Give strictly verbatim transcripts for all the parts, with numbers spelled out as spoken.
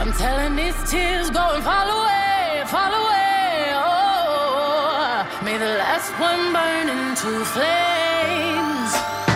I'm telling these tears go and fall away, fall away. Oh, may the last one burn into flames.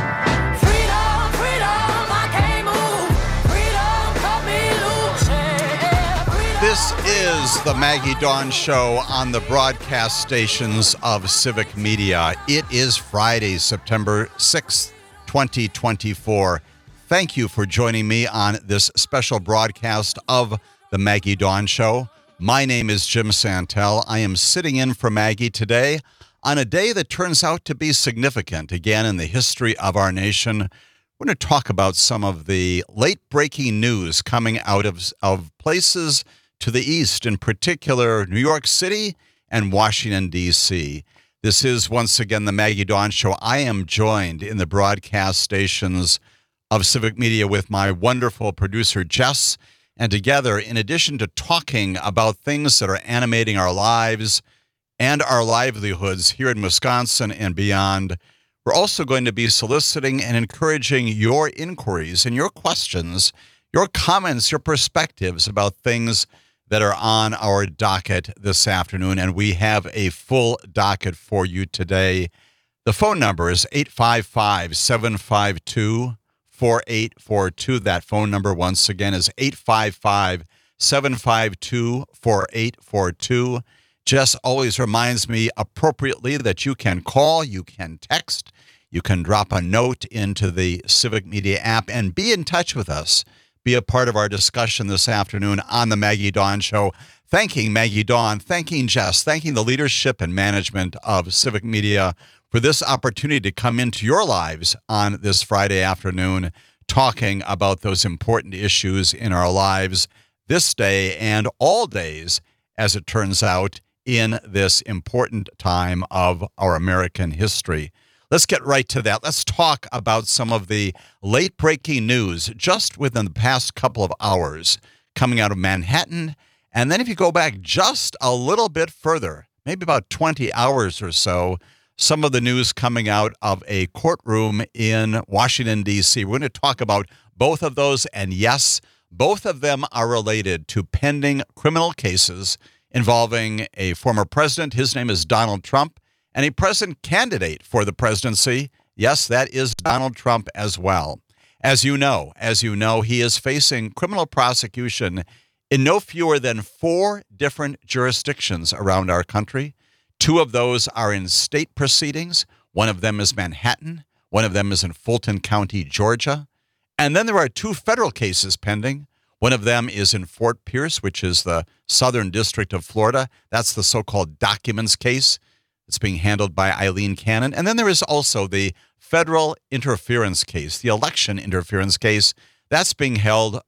Freedom, freedom, I can't move. Freedom, cut me loose. Yeah, freedom, This is the Maggie Dawn Show on the broadcast stations of Civic Media. It is Friday, September sixth, twenty twenty-four. Thank you for joining me on this special broadcast of the Maggie Dawn Show. My name is Jim Santel. I am sitting in for Maggie today on a day that turns out to be significant, again, in the history of our nation. We're going to talk about some of the late-breaking news coming out of, of places to the east, in particular New York City and Washington, D C This is, once again, the Maggie Dawn Show. I am joined in the broadcast stations of Civic Media with my wonderful producer, Jess. And together, in addition to talking about things that are animating our lives and our livelihoods here in Wisconsin and beyond, we're also going to be soliciting and encouraging your inquiries and your questions, your comments, your perspectives about things that are on our docket this afternoon. And we have a full docket for you today. The phone number is eight five five, seven five two, four eight four two. That phone number, once again, is eight five five, seven five two, four eight four two. Jess always reminds me appropriately that you can call, you can text, you can drop a note into the Civic Media app and be in touch with us. Be a part of our discussion this afternoon on the Maggie Dawn Show. Thanking Maggie Dawn, thanking Jess, thanking the leadership and management of Civic Media for this opportunity to come into your lives on this Friday afternoon, talking about those important issues in our lives this day and all days, as it turns out, in this important time of our American history. Let's get right to that. Let's talk about some of the late-breaking news just within the past couple of hours coming out of Manhattan. And then if you go back just a little bit further, maybe about twenty hours or so, some of the news coming out of a courtroom in Washington, D C We're going to talk about both of those. And yes, both of them are related to pending criminal cases involving a former president. His name is Donald Trump. And a president candidate for the presidency, yes, that is Donald Trump as well. As you know, as you know, he is facing criminal prosecution in no fewer than four different jurisdictions around our country. Two of those are in state proceedings. One of them is Manhattan. One of them is in Fulton County, Georgia. And then there are two federal cases pending. One of them is in Fort Pierce, which is the Southern District of Florida. That's the so-called documents case. It's being handled by Eileen Cannon. And then there is also the federal interference case, the election interference case. That's being held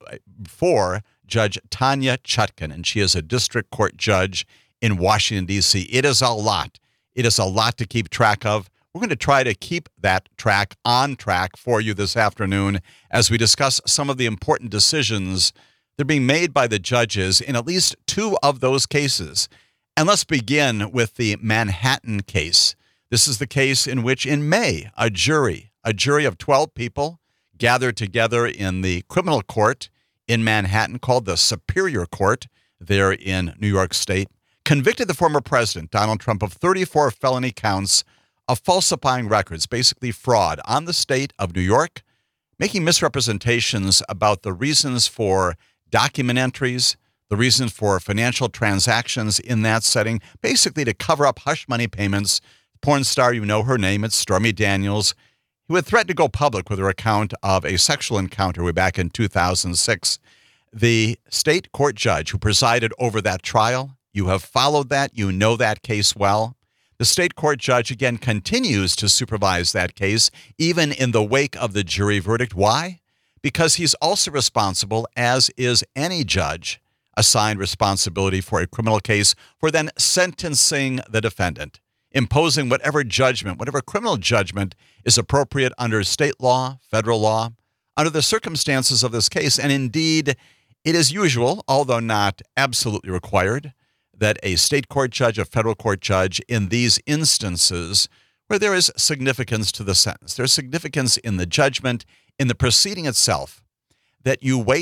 for Judge Tanya Chutkan, and she is a district court judge in Washington, D C It is a lot. It is a lot to keep track of. We're going to try to keep that track on track for you this afternoon as we discuss some of the important decisions that are being made by the judges in at least two of those cases. And let's begin with the Manhattan case. This is the case in which in May, a jury, a jury of twelve people gathered together in the criminal court in Manhattan called the Superior Court there in New York State, convicted the former president, Donald Trump, of thirty-four felony counts of falsifying records, basically fraud on the state of New York, making misrepresentations about the reasons for document entries, the reasons for financial transactions in that setting, basically to cover up hush money payments. Porn star, you know her name, it's Stormy Daniels, who had threatened to go public with her account of a sexual encounter way back in two thousand six. The state court judge who presided over that trial, you have followed that, you know that case well. The state court judge, again, continues to supervise that case, even in the wake of the jury verdict. Why? Because he's also responsible, as is any judge assigned responsibility for a criminal case, for then sentencing the defendant, imposing whatever judgment, whatever criminal judgment is appropriate under state law, federal law, under the circumstances of this case. And indeed, it is usual, although not absolutely required, that a state court judge, a federal court judge, in these instances where there is significance to the sentence, there's significance in the judgment, in the proceeding itself, that you wait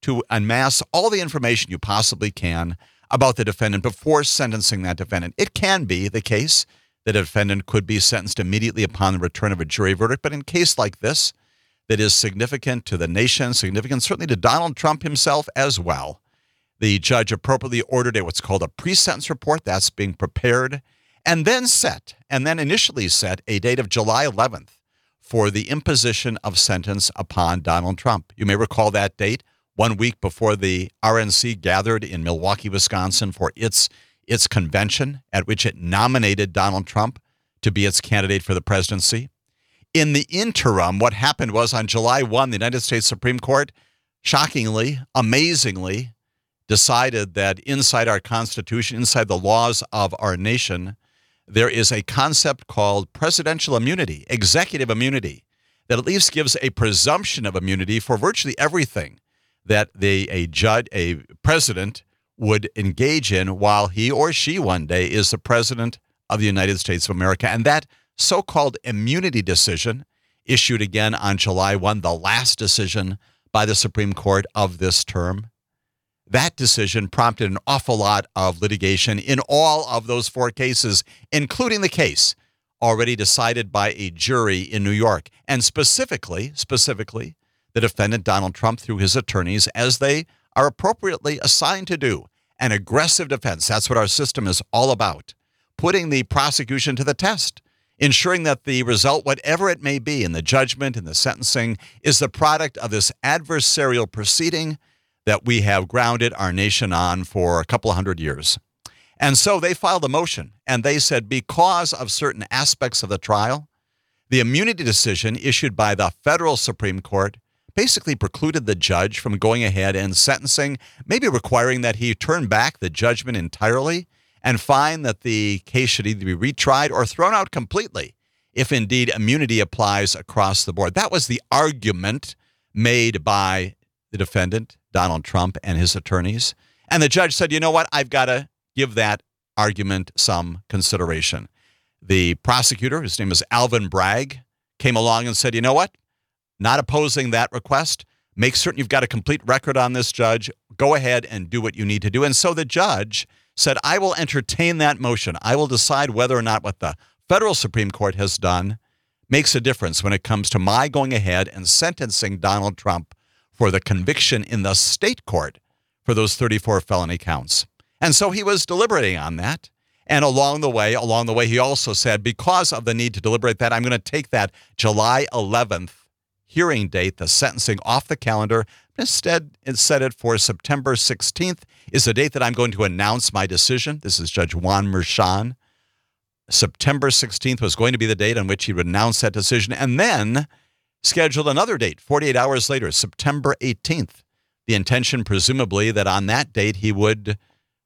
to amass all the information you possibly can about the defendant before sentencing that defendant. It can be the case that a defendant could be sentenced immediately upon the return of a jury verdict, but in a case like this that is significant to the nation, significant certainly to Donald Trump himself as well, the judge appropriately ordered a what's called a pre-sentence report that's being prepared, and then set, and then initially set a date of July eleventh for the imposition of sentence upon Donald Trump. You may recall that date, one week before the R N C gathered in Milwaukee, Wisconsin for its its convention at which it nominated Donald Trump to be its candidate for the presidency. In the interim, what happened was on July first, the United States Supreme Court, shockingly, amazingly, decided that inside our Constitution, inside the laws of our nation, there is a concept called presidential immunity, executive immunity, that at least gives a presumption of immunity for virtually everything that the a judge, a president would engage in while he or she one day is the president of the United States of America. And that so-called immunity decision, issued again on July first, the last decision by the Supreme Court of this term, that decision prompted an awful lot of litigation in all of those four cases, including the case already decided by a jury in New York. And specifically, specifically, the defendant, Donald Trump, through his attorneys, as they are appropriately assigned to do, an aggressive defense. That's what our system is all about. Putting the prosecution to the test, ensuring that the result, whatever it may be in the judgment, in the sentencing, is the product of this adversarial proceeding that we have grounded our nation on for a couple of hundred years. And so they filed a motion, and they said because of certain aspects of the trial, the immunity decision issued by the federal Supreme Court basically precluded the judge from going ahead and sentencing, maybe requiring that he turn back the judgment entirely and find that the case should either be retried or thrown out completely if indeed immunity applies across the board. That was the argument made by the defendant, Donald Trump, and his attorneys. And the judge said, you know what, I've got to give that argument some consideration. The prosecutor, his name is Alvin Bragg, came along and said, you know what, not opposing that request, make certain you've got a complete record on this, judge. Go ahead and do what you need to do. And so the judge said, I will entertain that motion. I will decide whether or not what the federal Supreme Court has done makes a difference when it comes to my going ahead and sentencing Donald Trump for the conviction in the state court for those thirty-four felony counts. And so he was deliberating on that. And along the way, along the way, he also said, because of the need to deliberate that, I'm going to take that July eleventh hearing date, the sentencing, off the calendar. Instead, it set it for September sixteenth is the date that I'm going to announce my decision. This is Judge Juan Merchan. September sixteenth was going to be the date on which he would announce that decision, and then scheduled another date, forty-eight hours later, September eighteenth. The intention, presumably, that on that date he would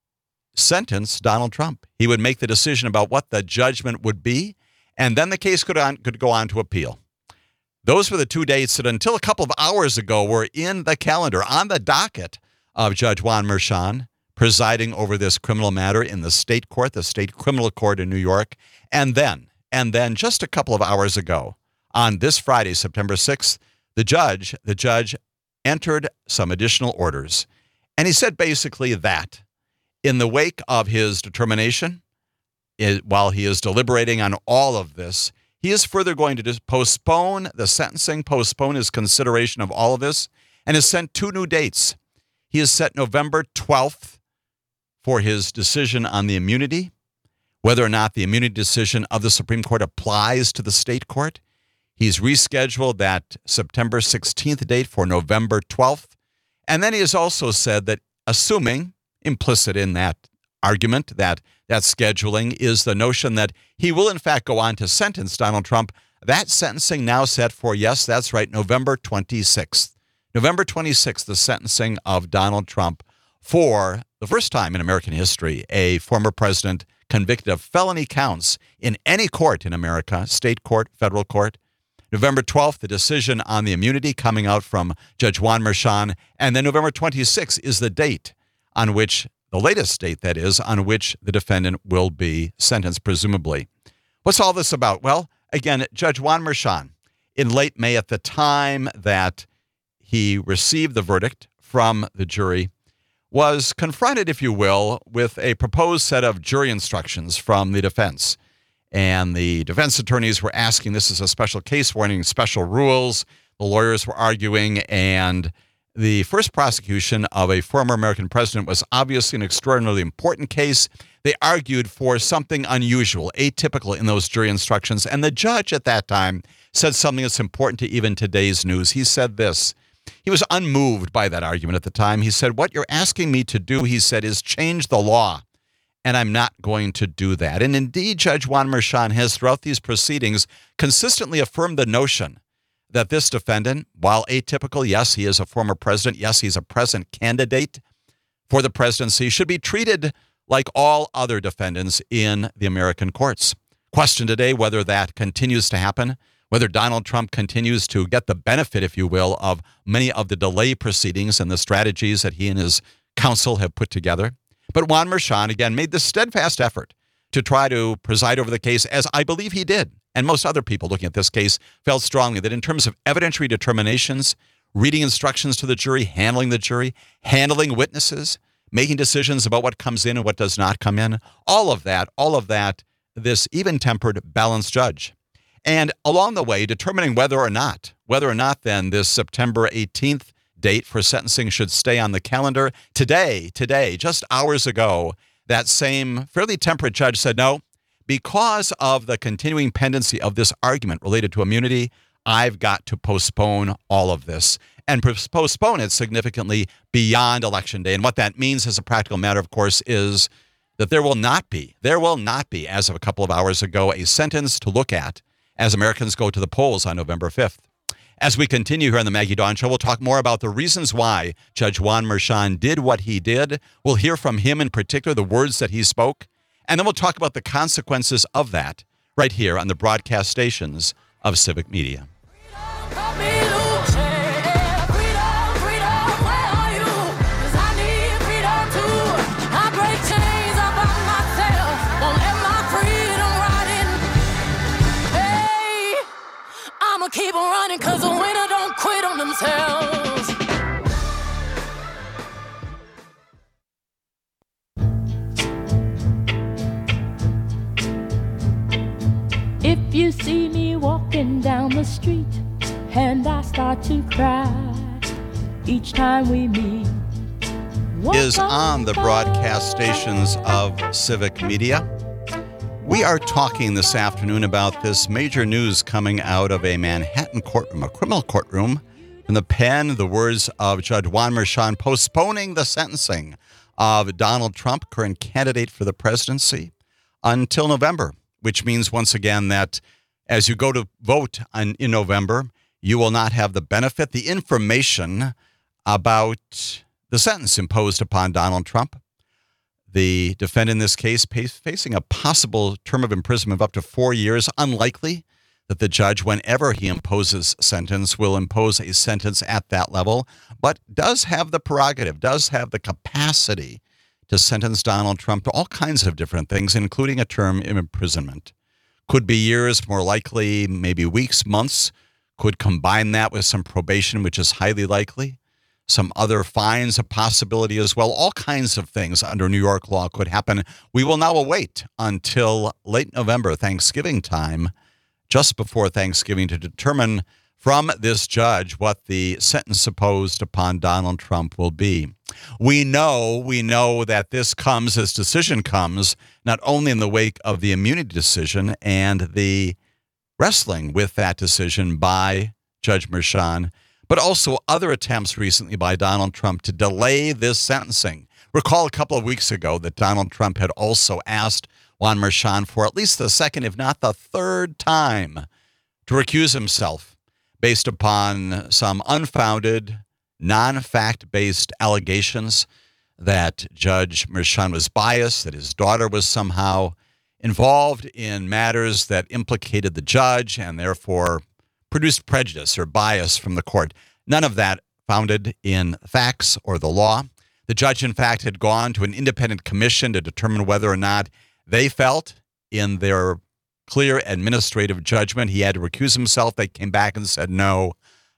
sentence Donald Trump. He would make the decision about what the judgment would be, and then the case could, on, could go on to appeal. Those were the two dates that until a couple of hours ago were in the calendar, on the docket of Judge Juan Merchan, presiding over this criminal matter in the state court, the state criminal court in New York. And then, and then just a couple of hours ago, on this Friday, September sixth, the judge, the judge entered some additional orders. And he said basically that in the wake of his determination, it, while he is deliberating on all of this, he is further going to just postpone the sentencing, postpone his consideration of all of this, and has sent two new dates. He has set November twelfth for his decision on the immunity, whether or not the immunity decision of the Supreme Court applies to the state court. He's rescheduled that September sixteenth date for November twelfth. And then he has also said that, assuming, implicit in that argument, that that scheduling is the notion that he will in fact go on to sentence Donald Trump, that sentencing now set for, yes, that's right, November twenty-sixth. November twenty-sixth, the sentencing of Donald Trump for the first time in American history, a former president convicted of felony counts in any court in America, state court, federal court. November twelfth, the decision on the immunity coming out from Judge Juan Merchan. And then November twenty-sixth is the date on which, the latest date that is, on which the defendant will be sentenced, presumably. What's all this about? Well, again, Judge Juan Merchan, in late May, at the time that he received the verdict from the jury, was confronted, if you will, with a proposed set of jury instructions from the defense. And the defense attorneys were asking, this is a special case, warning special rules. The lawyers were arguing, and the first prosecution of a former American president was obviously an extraordinarily important case. They argued for something unusual, atypical in those jury instructions. And the judge at that time said something that's important to even today's news. He said this. He was unmoved by that argument at the time. He said, what you're asking me to do, he said, is change the law. And I'm not going to do that. And indeed, Judge Juan Merchan has throughout these proceedings consistently affirmed the notion that this defendant, while atypical, yes, he is a former president, yes, he's a present candidate for the presidency, should be treated like all other defendants in the American courts. Question today whether that continues to happen, whether Donald Trump continues to get the benefit, if you will, of many of the delay proceedings and the strategies that he and his counsel have put together. But Juan Merchan, again, made this steadfast effort to try to preside over the case, as I believe he did. And most other people looking at this case felt strongly that in terms of evidentiary determinations, reading instructions to the jury, handling the jury, handling witnesses, making decisions about what comes in and what does not come in, all of that, all of that, this even-tempered, balanced judge. And along the way, determining whether or not, whether or not then this September eighteenth date for sentencing should stay on the calendar. Today, today, just hours ago, that same fairly temperate judge said, no, because of the continuing pendency of this argument related to immunity, I've got to postpone all of this and postpone it significantly beyond Election Day. And what that means as a practical matter, of course, is that there will not be, there will not be, as of a couple of hours ago, a sentence to look at as Americans go to the polls on November fifth. As we continue here on the Maggie Dawn Show, we'll talk more about the reasons why Judge Juan Merchan did what he did. We'll hear from him in particular, the words that he spoke, and then we'll talk about the consequences of that right here on the broadcast stations of Civic Media. Keep on running, cause the winner don't quit on themselves. If you see me walking down the street and I start to cry each time we meet, is on the broadcast stations of Civic Media. We are talking this afternoon about this major news coming out of a Manhattan courtroom, a criminal courtroom, in the pen, the words of Judge Juan Merchan postponing the sentencing of Donald Trump, current candidate for the presidency, until November, which means once again that as you go to vote on, in November, you will not have the benefit, the information about the sentence imposed upon Donald Trump. The defendant in this case facing a possible term of imprisonment of up to four years. Unlikely that the judge, whenever he imposes sentence, will impose a sentence at that level, but does have the prerogative, does have the capacity to sentence Donald Trump to all kinds of different things, including a term of imprisonment. Could be years, more likely, maybe weeks, months. Could combine that with some probation, which is highly likely. Some other fines, a possibility as well. All kinds of things under New York law could happen. We will now await until late November, Thanksgiving time, just before Thanksgiving, to determine from this judge what the sentence imposed upon Donald Trump will be. We know, we know that this comes, this decision comes, not only in the wake of the immunity decision and the wrestling with that decision by Judge Merchan, but also other attempts recently by Donald Trump to delay this sentencing. Recall a couple of weeks ago that Donald Trump had also asked Juan Merchan for at least the second, if not the third time, to recuse himself based upon some unfounded, non-fact-based allegations that Judge Merchan was biased, that his daughter was somehow involved in matters that implicated the judge and therefore produced prejudice or bias from the court. None of that founded in facts or the law. The judge, in fact, had gone to an independent commission to determine whether or not they felt in their clear administrative judgment he had to recuse himself. They came back and said, no,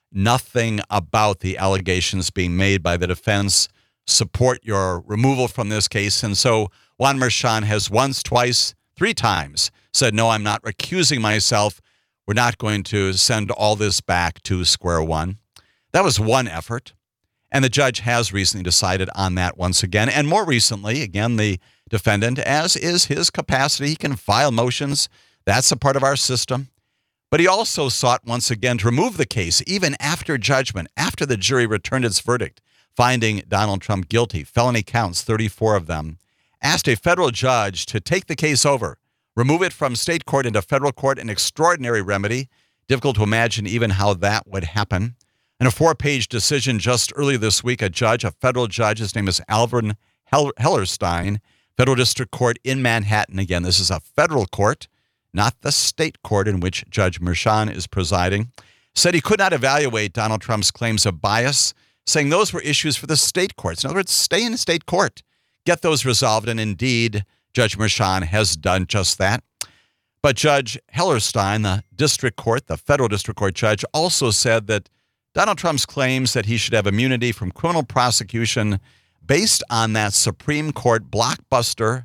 nothing about the allegations being made by the defense support your removal from this case. And so Juan Merchan has once, twice, three times said, no, I'm not recusing myself. We're not going to send all this back to square one. That was one effort. And the judge has recently decided on that once again. And more recently, again, the defendant, as is his capacity, he can file motions. That's a part of our system. But he also sought once again to remove the case, even after judgment, after the jury returned its verdict, finding Donald Trump guilty, felony counts, thirty-four of them, asked a federal judge to take the case over, remove it from state court into federal court, an extraordinary remedy. Difficult to imagine even how that would happen. In a four-page decision just earlier this week, a judge, a federal judge, his name is Alvin Hellerstein, Federal District Court in Manhattan. Again, this is a federal court, not the state court in which Judge Merchan is presiding, said he could not evaluate Donald Trump's claims of bias, saying those were issues for the state courts. In other words, stay in state court, get those resolved, and indeed, Judge Merchan has done just that. But Judge Hellerstein, the district court, the federal district court judge, also said that Donald Trump's claims that he should have immunity from criminal prosecution based on that Supreme Court blockbuster,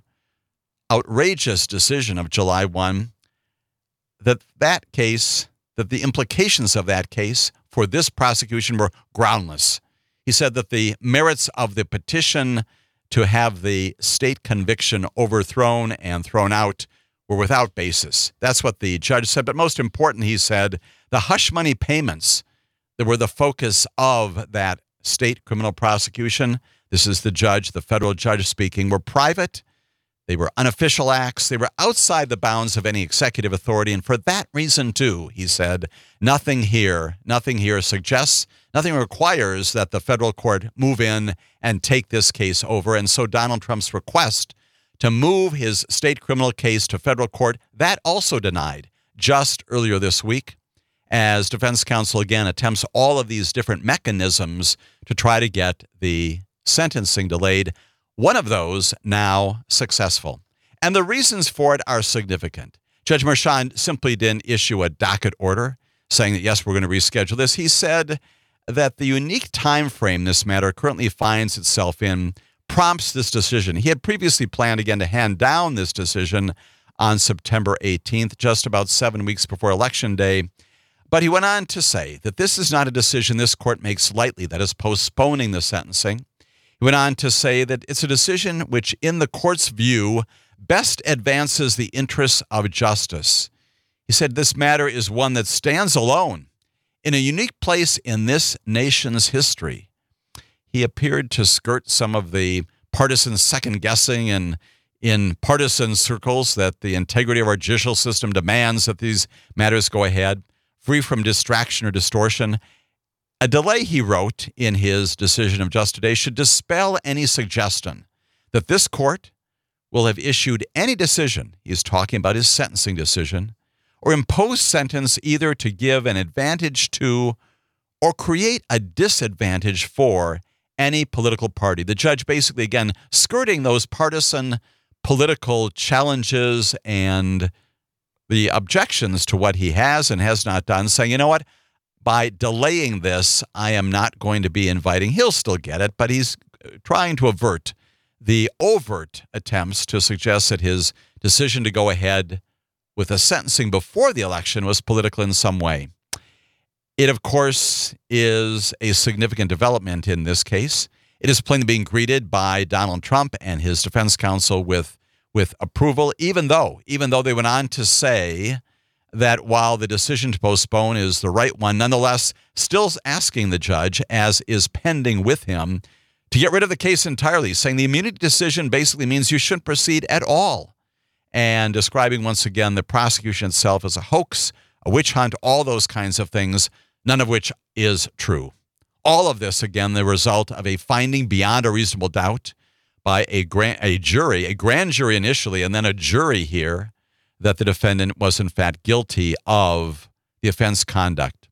outrageous decision of July first, that that case, that the implications of that case for this prosecution were groundless. He said that the merits of the petition to have the state conviction overthrown and thrown out were without basis. That's what the judge said. But most important, he said, the hush money payments that were the focus of that state criminal prosecution, this is the judge, the federal judge speaking, were private. They were unofficial acts. They were outside the bounds of any executive authority. And for that reason, too, he said, nothing here, nothing here suggests, nothing requires that the federal court move in and take this case over. And so Donald Trump's request to move his state criminal case to federal court, that also denied just earlier this week, as defense counsel again attempts all of these different mechanisms to try to get the sentencing delayed. One of those now successful. And the reasons for it are significant. Judge Merchan simply didn't issue a docket order saying that, yes, we're going to reschedule this. He said that the unique time frame this matter currently finds itself in prompts this decision. He had previously planned again to hand down this decision on September eighteenth, just about seven weeks before Election Day. But he went on to say that this is not a decision this court makes lightly, that is postponing the sentencing. He went on to say that it's a decision which, in the court's view, best advances the interests of justice. He said this matter is one that stands alone in a unique place in this nation's history. He appeared to skirt some of the partisan second-guessing and in partisan circles that the integrity of our judicial system demands that these matters go ahead, free from distraction or distortion. A delay, he wrote in his decision of just today, should dispel any suggestion that this court will have issued any decision, he's talking about his sentencing decision, or impose sentence either to give an advantage to or create a disadvantage for any political party. The judge basically, again, skirting those partisan political challenges and the objections to what he has and has not done, saying, you know what, by delaying this, I am not going to be inviting. He'll still get it, but he's trying to avert the overt attempts to suggest that his decision to go ahead with a sentencing before the election was political in some way. It, of course, is a significant development in this case. It is plainly being greeted by Donald Trump and his defense counsel with, with approval, even though, even though they went on to say that while the decision to postpone is the right one, nonetheless, still asking the judge, as is pending with him, to get rid of the case entirely, saying the immunity decision basically means you shouldn't proceed at all, and describing once again the prosecution itself as a hoax, a witch hunt, all those kinds of things, none of which is true. All of this, again, the result of a finding beyond a reasonable doubt by a grand, a jury, a grand jury initially, and then a jury here, that the defendant was in fact guilty of the offense conduct.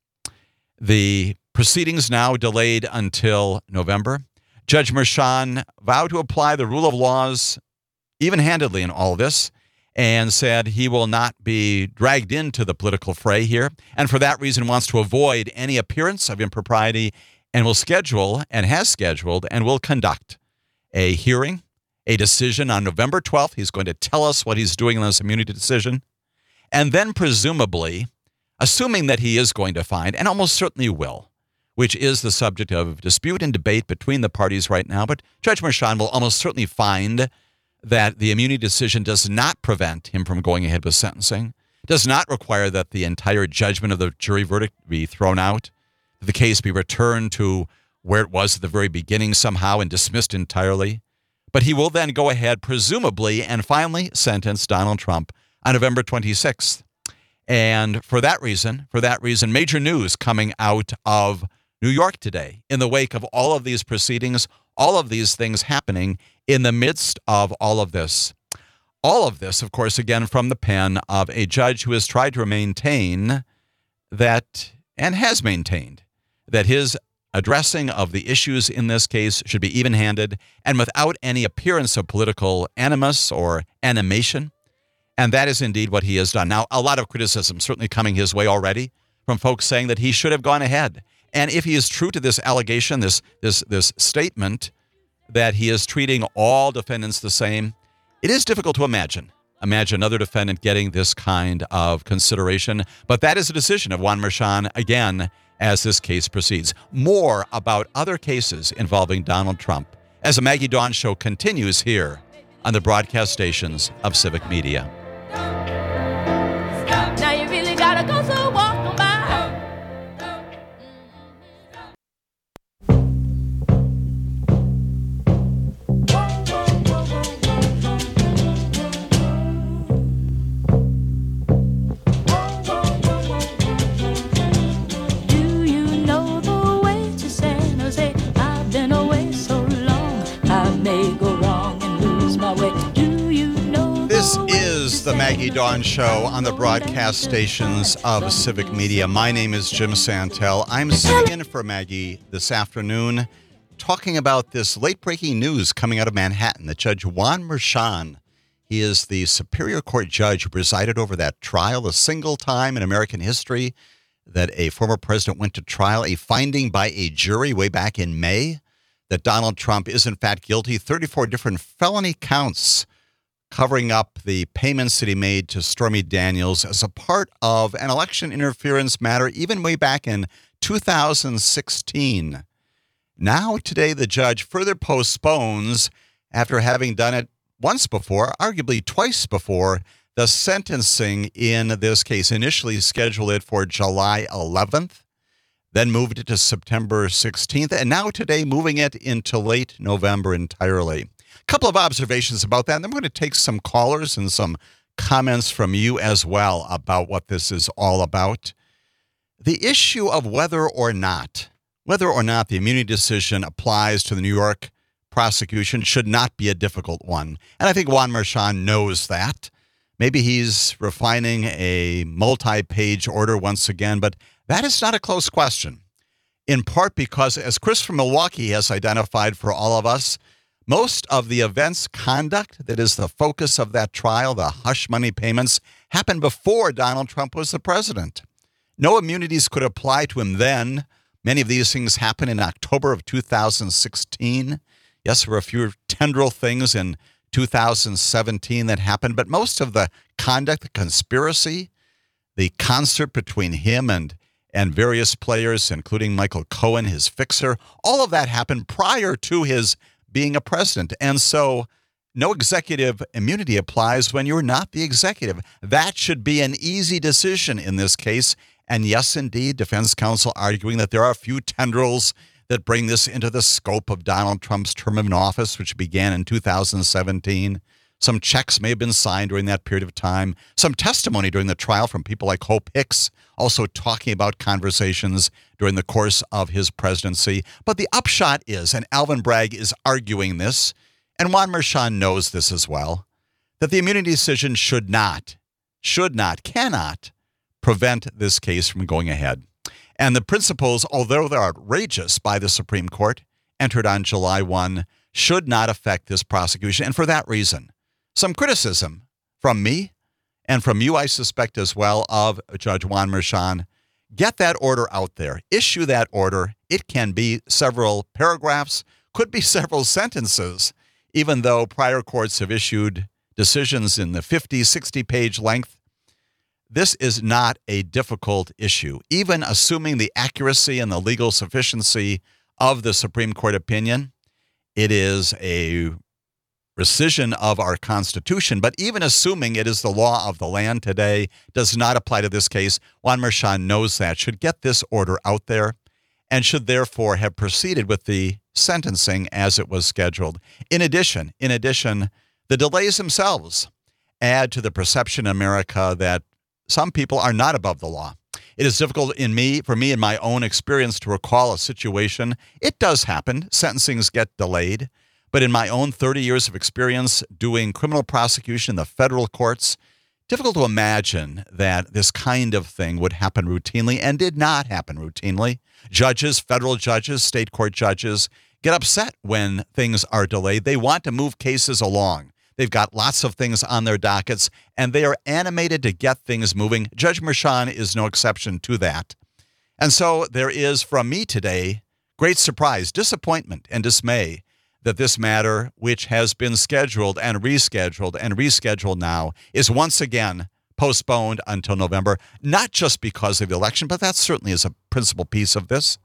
The proceedings now delayed until November. Judge Merchan vowed to apply the rule of laws even-handedly in all of this, and said he will not be dragged into the political fray here, and for that reason wants to avoid any appearance of impropriety, and will schedule, and has scheduled, and will conduct a hearing, a decision on November twelfth. He's going to tell us what he's doing on this immunity decision, and then presumably, assuming that he is going to find, and almost certainly will, which is the subject of dispute and debate between the parties right now, but Judge Merchan will almost certainly find that the immunity decision does not prevent him from going ahead with sentencing, does not require that the entire judgment of the jury verdict be thrown out, that the case be returned to where it was at the very beginning somehow and dismissed entirely. But he will then go ahead, presumably, and finally sentence Donald Trump on November twenty-sixth. And for that reason, for that reason, major news coming out of New York today in the wake of all of these proceedings, all of these things happening in the midst of all of this. All of this, of course, again, from the pen of a judge who has tried to maintain that, and has maintained, that his addressing of the issues in this case should be even-handed and without any appearance of political animus or animation. And that is indeed what he has done. Now, a lot of criticism certainly coming his way already from folks saying that he should have gone ahead. And if he is true to this allegation, this this this statement that he is treating all defendants the same, it is difficult to imagine. Imagine another defendant getting this kind of consideration. But that is a decision of Juan Merchan, again, as this case proceeds. More about other cases involving Donald Trump as the Maggie Dawn Show continues here on the broadcast stations of Civic Media. Now you really gotta go, so walk on by. Do you know the way to San Jose? I've been away so long, I may go wrong and lose my way. Do you know This is the Maggie Dawn Show on the broadcast stations of Civic Media. My name is Jim Santel. I'm sitting in for Maggie this afternoon talking about this late-breaking news coming out of Manhattan that Judge Juan Merchan, he is the Superior Court judge who presided over that trial, the single time in American history that a former president went to trial, a finding by a jury way back in May that Donald Trump is in fact guilty, thirty-four different felony counts covering up the payments that he made to Stormy Daniels as a part of an election interference matter, even way back in two thousand sixteen. Now, today, the judge further postpones, after having done it once before, arguably twice before, the sentencing in this case. Initially scheduled it for July eleventh, then moved it to September sixteenth, and now today moving it into late November entirely. A couple of observations about that, and then we're going to take some callers and some comments from you as well about what this is all about. The issue of whether or not, whether or not the immunity decision applies to the New York prosecution should not be a difficult one. And I think Juan Merchan knows that. Maybe he's refining a multi-page order once again, but that is not a close question. In part because, as Chris from Milwaukee has identified for all of us, most of the events conduct that is the focus of that trial, the hush money payments, happened before Donald Trump was the president. No immunities could apply to him then. Many of these things happened in October of two thousand sixteen. Yes, there were a few tendril things in two thousand seventeen that happened, but most of the conduct, the conspiracy, the concert between him and, and various players, including Michael Cohen, his fixer, all of that happened prior to his being a president. And so no executive immunity applies when you're not the executive. That should be an easy decision in this case. And yes, indeed, defense counsel arguing that there are a few tendrils that bring this into the scope of Donald Trump's term of office, which began in two thousand seventeen. Some checks may have been signed during that period of time. Some testimony during the trial from people like Hope Hicks, also talking about conversations during the course of his presidency. But the upshot is, and Alvin Bragg is arguing this, and Juan Merchan knows this as well, that the immunity decision should not, should not, cannot prevent this case from going ahead. And the principles, although they're outrageous by the Supreme Court, entered on July first, should not affect this prosecution. And for that reason, some criticism from me and from you, I suspect as well, of Judge Juan Merchan. Get that order out there. Issue that order. It can be several paragraphs, could be several sentences, even though prior courts have issued decisions in the fifty, sixty-page length. This is not a difficult issue. Even assuming the accuracy and the legal sufficiency of the Supreme Court opinion, it is a rescission of our Constitution. But even assuming it is the law of the land today, does not apply to this case. Juan Merchan knows that, should get this order out there, and should therefore have proceeded with the sentencing as it was scheduled. In addition, in addition, the delays themselves add to the perception in America that some people are not above the law. It is difficult in me, for me in my own experience, to recall a situation. It does happen. Sentencings get delayed. But in my own thirty years of experience doing criminal prosecution in the federal courts, difficult to imagine that this kind of thing would happen routinely, and did not happen routinely. Judges, federal judges, state court judges get upset when things are delayed. They want to move cases along. They've got lots of things on their dockets, and they are animated to get things moving. Judge Merchan is no exception to that. And so there is, from me today, great surprise, disappointment, and dismay that this matter, which has been scheduled and rescheduled and rescheduled now, is once again postponed until November, not just because of the election, but that certainly is a principal piece of this.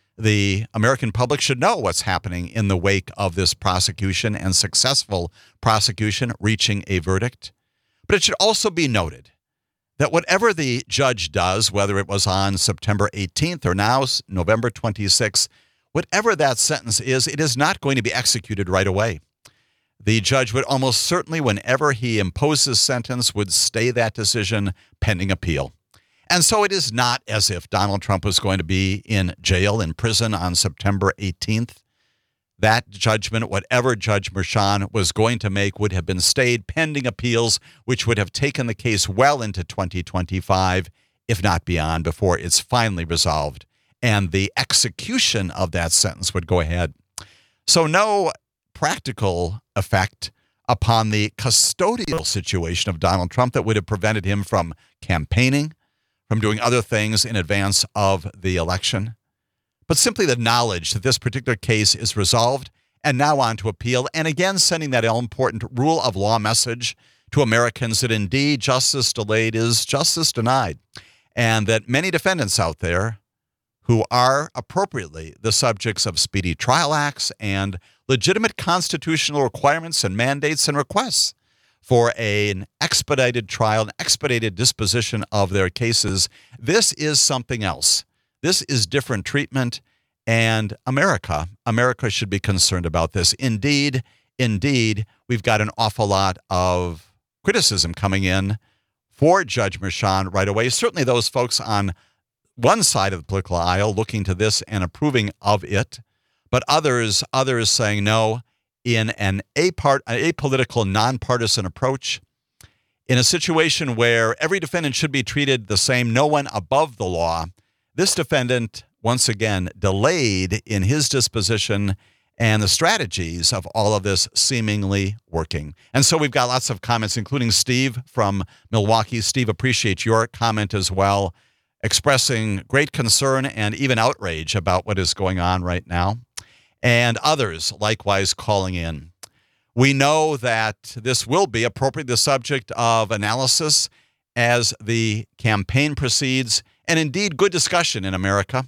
The American public should know what's happening in the wake of this prosecution and successful prosecution reaching a verdict. But it should also be noted that whatever the judge does, whether it was on September eighteenth or now November twenty-sixth, whatever that sentence is, it is not going to be executed right away. The judge would almost certainly, whenever he imposes sentence, would stay that decision pending appeal. And so it is not as if Donald Trump was going to be in jail, in prison on September eighteenth. That judgment, whatever Judge Merchan was going to make, would have been stayed pending appeals, which would have taken the case well into twenty twenty-five, if not beyond, before it's finally resolved. And the execution of that sentence would go ahead. So no practical effect upon the custodial situation of Donald Trump that would have prevented him from campaigning, from doing other things in advance of the election, but simply the knowledge that this particular case is resolved and now on to appeal, and again sending that all-important rule of law message to Americans that indeed justice delayed is justice denied, and that many defendants out there who are appropriately the subjects of speedy trial acts and legitimate constitutional requirements and mandates and requests for an expedited trial, an expedited disposition of their cases. This is something else. This is different treatment, and America, America should be concerned about this. Indeed, indeed, we've got an awful lot of criticism coming in for Judge Merchan right away. Certainly those folks on one side of the political aisle looking to this and approving of it, but others, others saying no, in an apart, apolitical, nonpartisan approach, in a situation where every defendant should be treated the same, no one above the law, this defendant, once again, delayed in his disposition and the strategies of all of this seemingly working. And so we've got lots of comments, including Steve from Milwaukee. Steve, appreciate your comment as well, expressing great concern and even outrage about what is going on right now. And others likewise calling in. We know that this will be appropriately the subject of analysis as the campaign proceeds, and indeed good discussion in America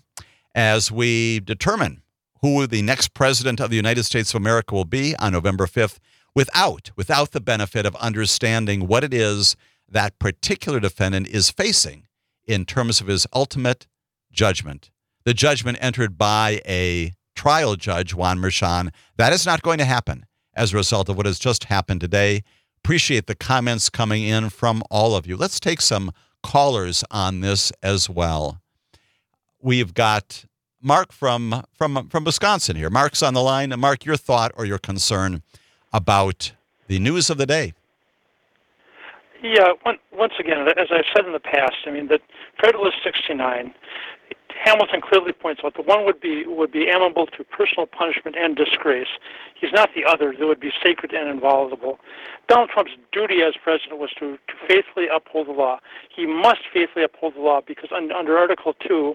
as we determine who the next president of the United States of America will be on November fifth without, without the benefit of understanding what it is that particular defendant is facing in terms of his ultimate judgment. The judgment entered by a trial judge, Juan Merchan. That is not going to happen as a result of what has just happened today. Appreciate the comments coming in from all of you. Let's take some callers on this as well. We've got Mark from from from Wisconsin here. Mark's on the line. Mark, your thought or your concern about the news of the day. Yeah, one, once again, as I've said in the past, I mean, that Federalist sixty-nine Hamilton clearly points out the one would be would be amenable to personal punishment and disgrace. He's not the other that would be sacred and inviolable. Donald Trump's duty as president was to, to faithfully uphold the law. He must faithfully uphold the law because un, under Article Two,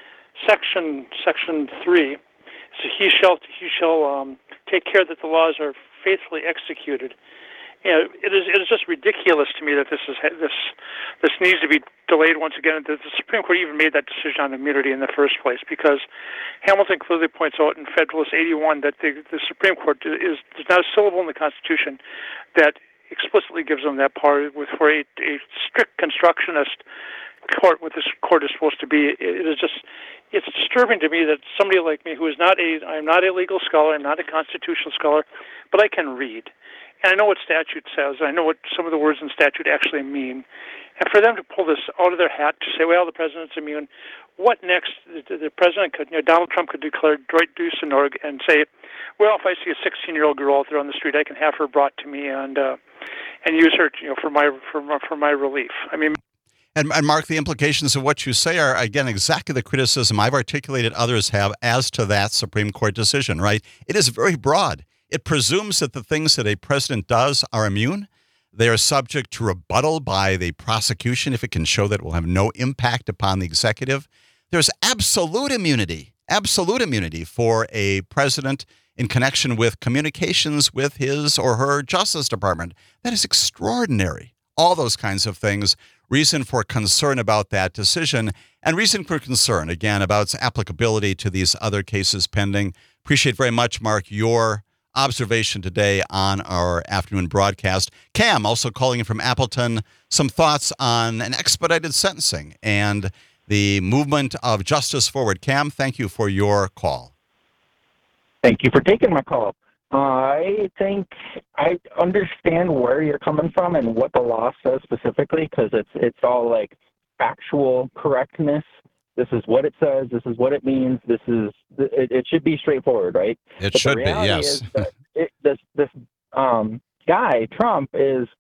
Section Section Three, so he shall he shall um, take care that the laws are faithfully executed. You know, it is it is just ridiculous to me that this is this this needs to be delayed once again. The, the Supreme Court even made that decision on immunity in the first place because Hamilton clearly points out in Federalist eighty-one that the, the Supreme Court is there's not a syllable in the Constitution that explicitly gives them that power. With for a, a strict constructionist court, what this court is supposed to be, it is just it's disturbing to me that somebody like me, who is not a I'm not a legal scholar, I'm not a constitutional scholar, but I can read. And I know what statute says. I know what some of the words in statute actually mean. And for them to pull this out of their hat to say, well, the president's immune, what next? The, the president could, you know, Donald Trump could declare droit du Sinorg and say, well, if I see a sixteen-year-old girl out there on the street, I can have her brought to me and uh, and use her, you know, for my for my, for my relief. I mean. And, and Mark, the implications of what you say are, again, exactly the criticism I've articulated, others have, as to that Supreme Court decision, right? It is very broad. It presumes that the things that a president does are immune. They are subject to rebuttal by the prosecution if it can show that it will have no impact upon the executive. There's absolute immunity, absolute immunity for a president in connection with communications with his or her Justice Department. That is extraordinary. All those kinds of things. Reason for concern about that decision, and reason for concern, again, about its applicability to these other cases pending. Appreciate very much, Mark, your observation today on our afternoon broadcast. Cam, also calling in from Appleton, some thoughts on an expedited sentencing and the movement of justice forward. Cam, thank you for your call. Thank you for taking my call. I think I understand where you're coming from and what the law says specifically, because it's it's all like factual correctness. This is what it says. This is what it means. This is it, it should be straightforward, right? It but should the be, reality yes. Is that it, this this um, guy Trump is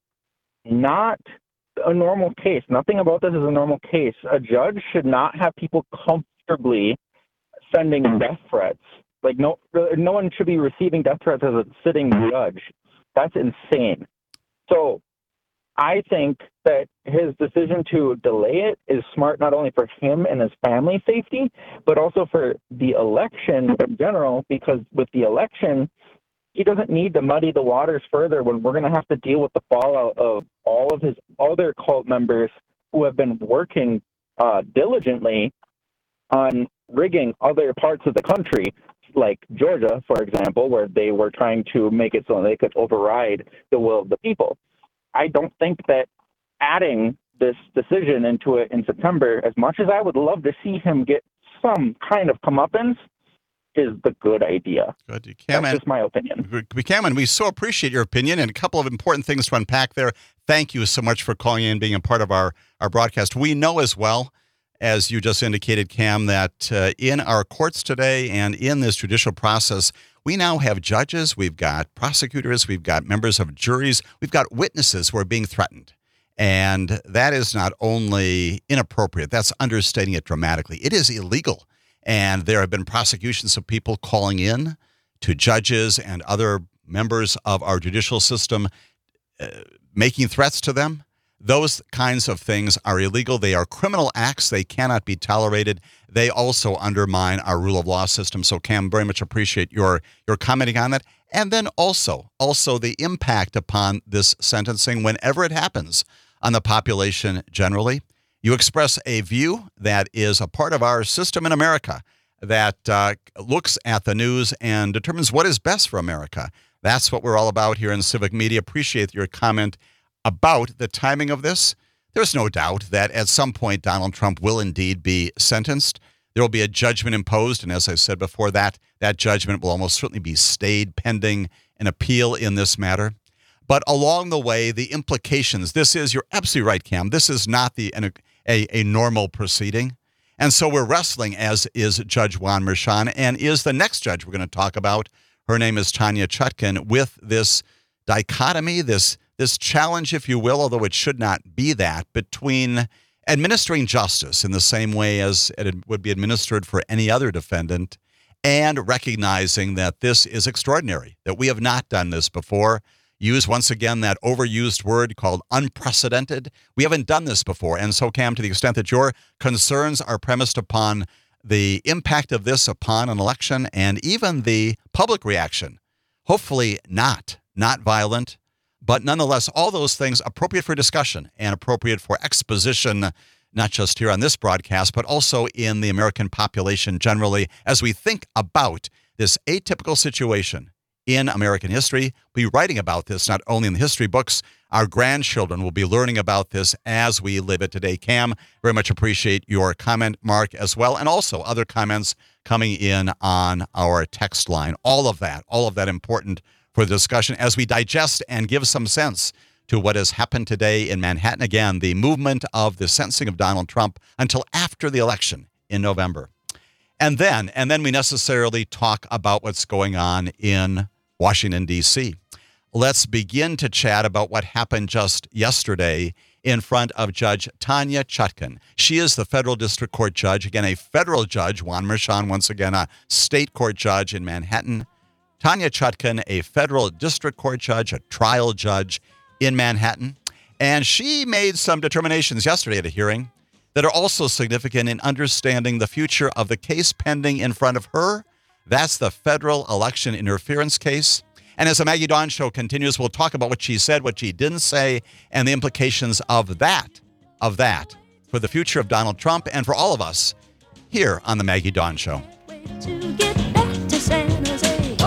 not a normal case. Nothing about this is a normal case. A judge should not have people comfortably sending death threats. Like, no, no one should be receiving death threats as a sitting judge. That's insane. So I think that his decision to delay it is smart, not only for him and his family's safety, but also for the election in general, because with the election, he doesn't need to muddy the waters further when we're going to have to deal with the fallout of all of his other cult members who have been working uh, diligently on rigging other parts of the country, like Georgia, for example, where they were trying to make it so they could override the will of the people. I don't think that adding this decision into it in September, as much as I would love to see him get some kind of comeuppance, is the good idea. Good. That's just my opinion. Cameron, we so appreciate your opinion, and a couple of important things to unpack there. Thank you so much for calling in and being a part of our, our broadcast. We know as well, as you just indicated, Cam, that uh, in our courts today and in this judicial process, we now have judges, we've got prosecutors, we've got members of juries, we've got witnesses who are being threatened. And that is not only inappropriate, that's understating it dramatically. It is illegal. And there have been prosecutions of people calling in to judges and other members of our judicial system, uh, making threats to them. Those kinds of things are illegal. They are criminal acts. They cannot be tolerated. They also undermine our rule of law system. So, Cam, very much appreciate your your commenting on that. And then also, also the impact upon this sentencing, whenever it happens, on the population generally. You express a view that is a part of our system in America that uh, looks at the news and determines what is best for America. That's what we're all about here in Civic Media. Appreciate your comment about the timing of this. There's no doubt that at some point Donald Trump will indeed be sentenced. There will be a judgment imposed, and as I said before, that that judgment will almost certainly be stayed pending an appeal in this matter. But along the way, the implications, this is, you're absolutely right, Cam, this is not the an, a, a normal proceeding. And so we're wrestling, as is Judge Juan Merchan, and is the next judge we're going to talk about. Her name is Tanya Chutkan, with this dichotomy, this this challenge, if you will, although it should not be that, between administering justice in the same way as it would be administered for any other defendant, and recognizing that this is extraordinary, that we have not done this before. Use once again that overused word called unprecedented. We haven't done this before. And so, Cam, to the extent that your concerns are premised upon the impact of this upon an election and even the public reaction, hopefully not, not violent, but nonetheless, all those things appropriate for discussion and appropriate for exposition, not just here on this broadcast, but also in the American population generally, as we think about this atypical situation in American history. We'll be writing about this not only in the history books, our grandchildren will be learning about this as we live it today. Cam, very much appreciate your comment, Mark, as well, and also other comments coming in on our text line. All of that, all of that important for the discussion as we digest and give some sense to what has happened today in Manhattan. Again, the movement of the sentencing of Donald Trump until after the election in November. And then, and then we necessarily talk about what's going on in Washington, D C. Let's begin to chat about what happened just yesterday in front of Judge Tanya Chutkan. She is the federal district court judge, again, a federal judge. Juan Merchan, once again, a state court judge in Manhattan. Tanya Chutkan, a federal district court judge, a trial judge in Manhattan. And she made some determinations yesterday at a hearing that are also significant in understanding the future of the case pending in front of her. That's the federal election interference case. And as the Maggie Dawn Show continues, we'll talk about what she said, what she didn't say, and the implications of that, of that for the future of Donald Trump and for all of us here on the Maggie Dawn Show. To get back to San Jose.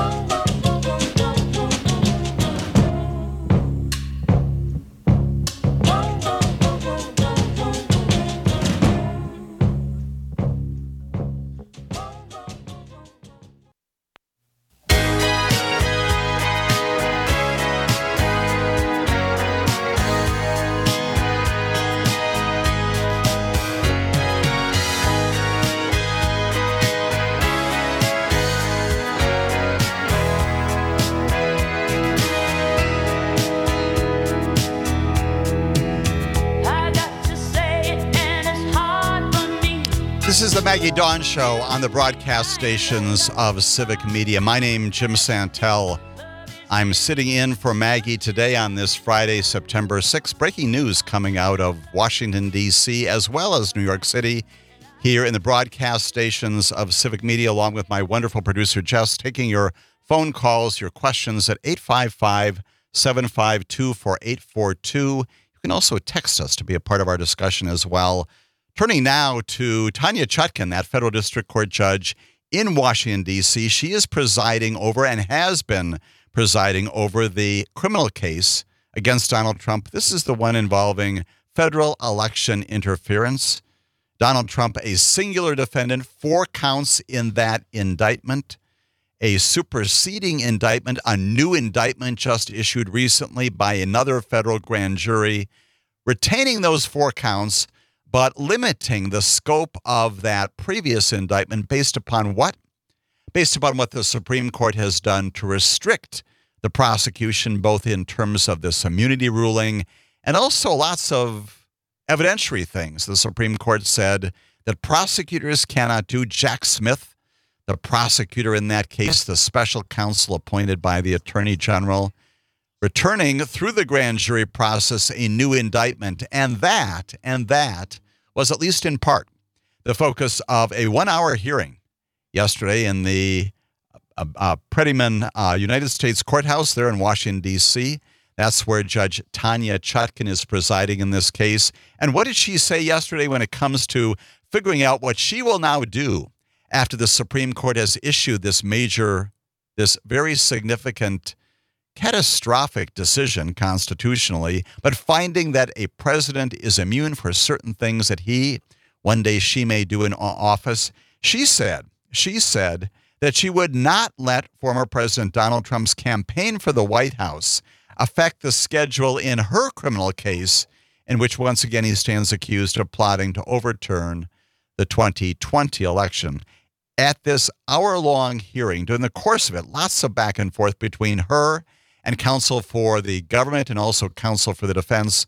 This is the Maggie Dawn Show on the broadcast stations of Civic Media. My name is Jim Santel. I'm sitting in for Maggie today on this Friday, September sixth. Breaking news coming out of Washington, D C, as well as New York City, here in the broadcast stations of Civic Media, along with my wonderful producer, Jess, taking your phone calls, your questions at eight five five, seven five two, four eight four two. You can also text us to be a part of our discussion as well. Turning now to Tanya Chutkan, that federal district court judge in Washington, D C. She is presiding over and has been presiding over the criminal case against Donald Trump. This is the one involving federal election interference. Donald Trump, a singular defendant, four counts in that indictment, a superseding indictment, a new indictment just issued recently by another federal grand jury, retaining those four counts, but limiting the scope of that previous indictment based upon what? Based upon what the Supreme Court has done to restrict the prosecution, both in terms of this immunity ruling and also lots of evidentiary things. The Supreme Court said that prosecutors cannot do. Jack Smith, the prosecutor in that case, the special counsel appointed by the Attorney General, returning through the grand jury process a new indictment. And that, and that was at least in part the focus of a one-hour hearing yesterday in the uh, uh, Prettyman uh, United States Courthouse there in Washington, D C. That's where Judge Tanya Chutkan is presiding in this case. And what did she say yesterday when it comes to figuring out what she will now do after the Supreme Court has issued this major, this very significant, catastrophic decision constitutionally, but finding that a president is immune for certain things that he, one day she may do in office? She said, she said that she would not let former President Donald Trump's campaign for the White House affect the schedule in her criminal case, in which once again he stands accused of plotting to overturn the twenty twenty election. At this hour-long hearing, during the course of it, lots of back and forth between her and counsel for the government and also counsel for the defense,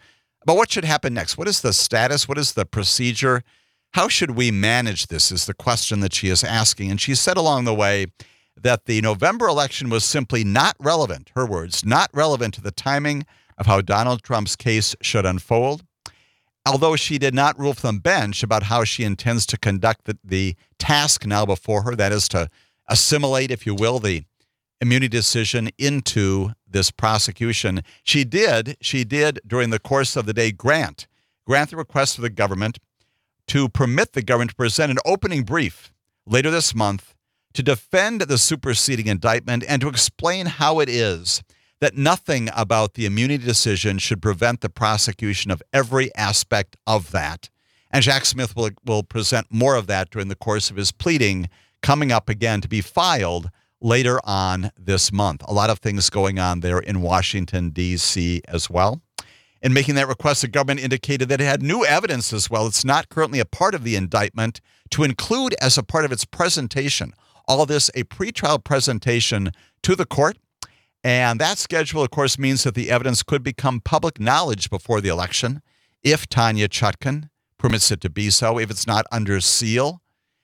But what should happen next? What is the status? What is the procedure? How should we manage this is the question that she is asking. And she said along the way that the November election was simply not relevant, her words, not relevant to the timing of how Donald Trump's case should unfold. Although she did not rule from the bench about how she intends to conduct the, the task now before her, that is to assimilate, if you will, the immunity decision into this prosecution, she did, she did during the course of the day grant, grant the request of the government to permit the government to present an opening brief later this month to defend the superseding indictment and to explain how it is that nothing about the immunity decision should prevent the prosecution of every aspect of that. And Jack Smith will, will present more of that during the course of his pleading coming up again to be filed later on this month. A lot of things going on there in Washington, D C as well. In making that request, the government indicated that it had new evidence as well. It's not currently a part of the indictment to include as a part of its presentation. All this a pretrial presentation to the court. And that schedule, of course, means that the evidence could become public knowledge before the election if Tanya Chutkan permits it to be so, if it's not under seal.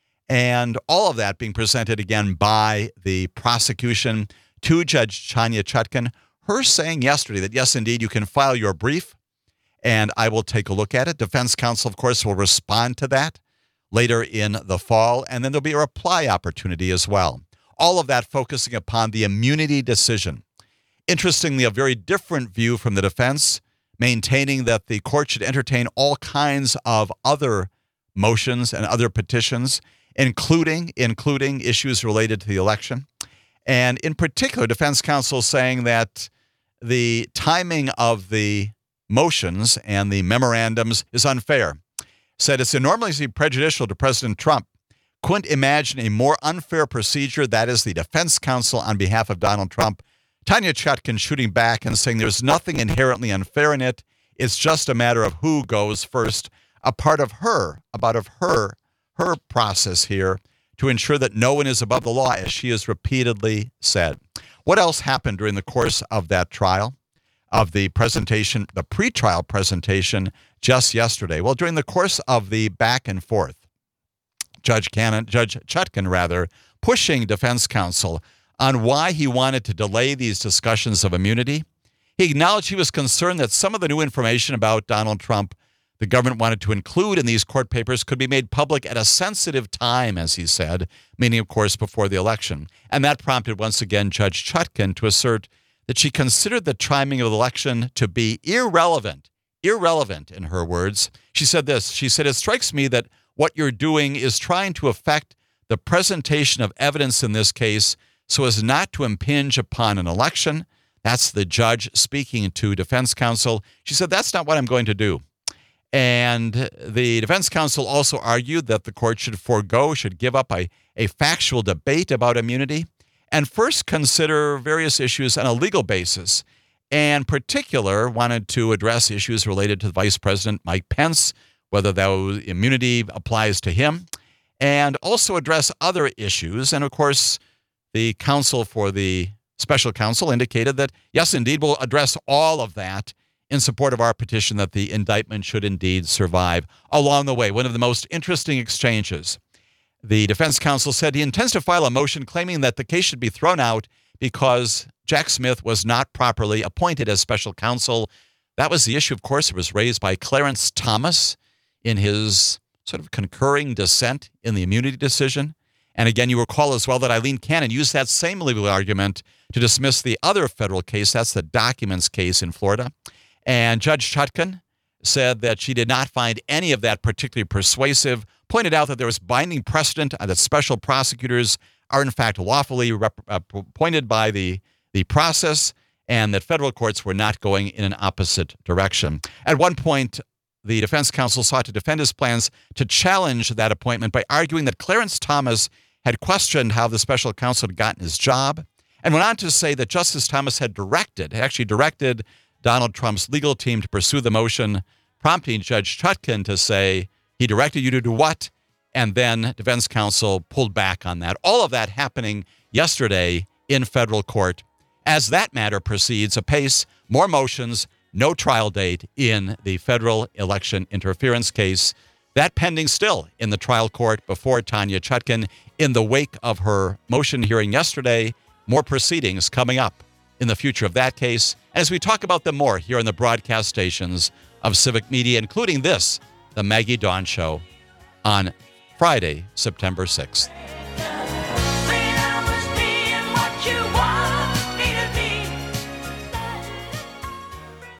And all of that being presented again by the prosecution to Judge Tanya Chutkan, her saying yesterday that, yes, indeed, you can file your brief and I will take a look at it. Defense counsel, of course, will respond to that later in the fall, and then there'll be a reply opportunity as well. All of that focusing upon the immunity decision. Interestingly, a very different view from the defense, maintaining that the court should entertain all kinds of other motions and other petitions, including including issues related to the election. And in particular, defense counsel saying that the timing of the motions and the memorandums is unfair. Said it's enormously prejudicial to President Trump. Couldn't imagine a more unfair procedure. That is the defense counsel on behalf of Donald Trump. Tanya Chutkan shooting back and saying there's nothing inherently unfair in it. It's just a matter of who goes first. A part of her, about of her, her process here to ensure that no one is above the law, as she has repeatedly said. What else happened during the course of that trial, of the presentation, the pretrial presentation just yesterday? Well, during the course of the back and forth, Judge Cannon, Judge Chutkan, rather, pushing defense counsel on why he wanted to delay these discussions of immunity. He acknowledged he was concerned that some of the new information about Donald Trump the government wanted to include in these court papers could be made public at a sensitive time, as he said, meaning, of course, before the election. And that prompted, once again, Judge Chutkan to assert that she considered the timing of the election to be irrelevant, irrelevant in her words. She said this, she said, it strikes me that what you're doing is trying to affect the presentation of evidence in this case so as not to impinge upon an election. That's the judge speaking to defense counsel. She said, that's not what I'm going to do. And the defense counsel also argued that the court should forego, should give up a, a factual debate about immunity and first consider various issues on a legal basis, and in particular wanted to address issues related to Vice President Mike Pence, whether that immunity applies to him, and also address other issues. And of course, the counsel for the special counsel indicated that, yes, indeed, we'll address all of that in support of our petition that the indictment should indeed survive. Along the way, one of the most interesting exchanges, the defense counsel said he intends to file a motion claiming that the case should be thrown out because Jack Smith was not properly appointed as special counsel. That was the issue, of course, that was raised by Clarence Thomas in his sort of concurring dissent in the immunity decision. And again, you recall as well that Eileen Cannon used that same legal argument to dismiss the other federal case, that's the documents case in Florida. And Judge Chutkan said that she did not find any of that particularly persuasive, pointed out that there was binding precedent and that special prosecutors are in fact lawfully rep- appointed by the, the process, and that federal courts were not going in an opposite direction. At one point, the defense counsel sought to defend his plans to challenge that appointment by arguing that Clarence Thomas had questioned how the special counsel had gotten his job, and went on to say that Justice Thomas had directed, actually directed Donald Trump's legal team to pursue the motion, prompting Judge Chutkan to say, he directed you to do what? And then defense counsel pulled back on that. All of that happening yesterday in federal court. As that matter proceeds apace, more motions, no trial date in the federal election interference case. That pending still in the trial court before Tanya Chutkan in the wake of her motion hearing yesterday. More proceedings coming up in the future of that case as we talk about them more here on the broadcast stations of Civic Media, including this, the Maggie Dawn Show, on Friday, September sixth.